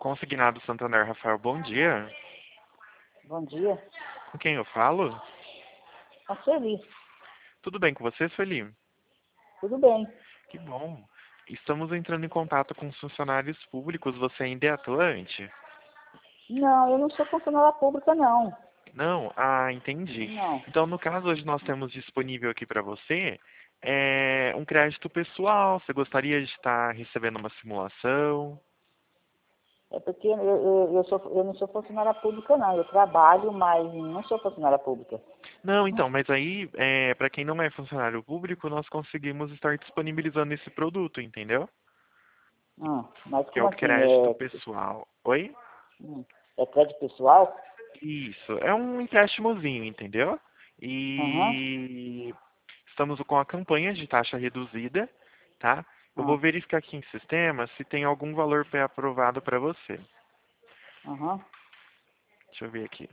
Consignado Santander, Rafael, bom dia. Bom dia. Com quem eu falo? A Sueli, Tudo bem com você, Sueli? tudo bem? Que bom. Estamos entrando em contato com os funcionários públicos. Você ainda é atuante? Não, eu não sou funcionária pública, não. Não? Ah, entendi. Não. Então, no caso, hoje nós temos disponível aqui para você um crédito pessoal. Você gostaria de estar recebendo uma simulação? É porque eu não sou funcionária pública, não. Eu trabalho, mas não sou funcionária pública. Não, então, mas aí, para quem não é funcionário público, nós conseguimos estar disponibilizando esse produto, entendeu? Mas Que é como o assim? crédito pessoal. Oi? Hum, é crédito pessoal? Isso, é um empréstimozinho, entendeu? Aham. E estamos com a campanha de taxa reduzida, tá? Eu vou Aham. verificar aqui em sistema se tem algum valor pré-aprovado para você. Aham. Deixa eu ver aqui.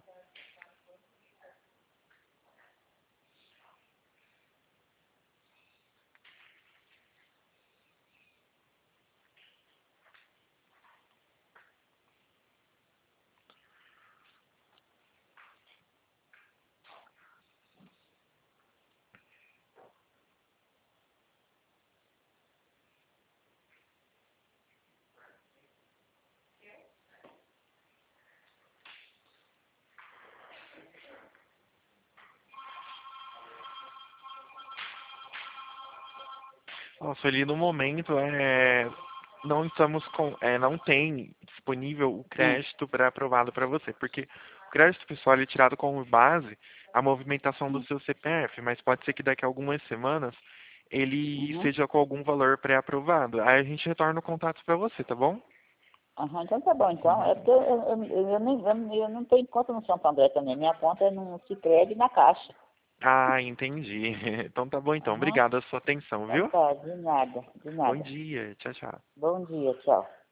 Nossa, ali no momento não estamos com, não tem disponível o Hum. crédito pré-aprovado para você, porque o crédito pessoal ele é tirado como base a movimentação do Hum. seu CPF, mas pode ser que daqui a algumas semanas ele Uhum. seja com algum valor pré-aprovado. Aí a gente retorna o contato para você, tá bom? Aham, então tá bom. Então, é porque eu não tenho conta no Santander também. Minha conta é no Sicredi e na Caixa. Ah, entendi. Então tá bom então. Aham. Obrigado a sua atenção, Então viu? tá, de nada, de Bom nada. dia. Tchau, tchau. Bom dia, tchau.